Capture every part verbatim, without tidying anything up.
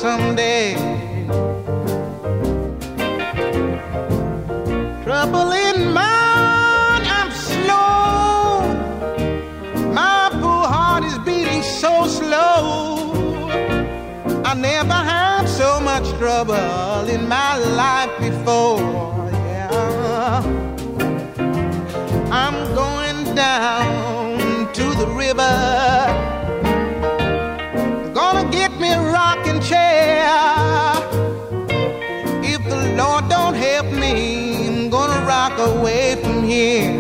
someday. Trouble in mind, I'm slow. My poor heart is beating so slow. I never had so much trouble in my life before. Yeah, I'm going down to the river. Gonna get me a rocking chair. If the Lord don't help me, I'm gonna rock away from here.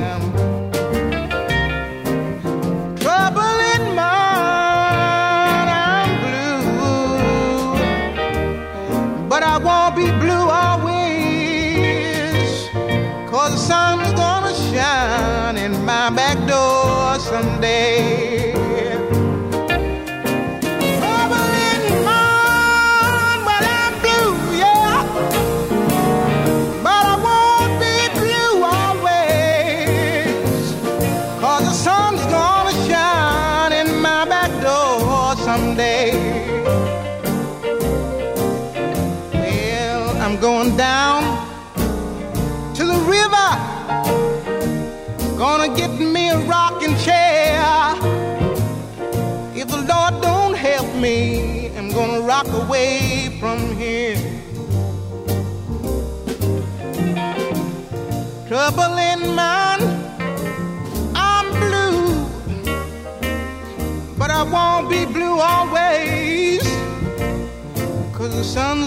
Trouble in mind, I'm blue, but I won't be blue always, 'cause the sun's gonna shine in my back door someday. Someday. Well, I'm going down to the river, gonna get me a rocking chair. If the Lord don't help me, I'm gonna rock away from here. Trouble in mind, I'm blue, but I won't be blue always, 'cause the sun's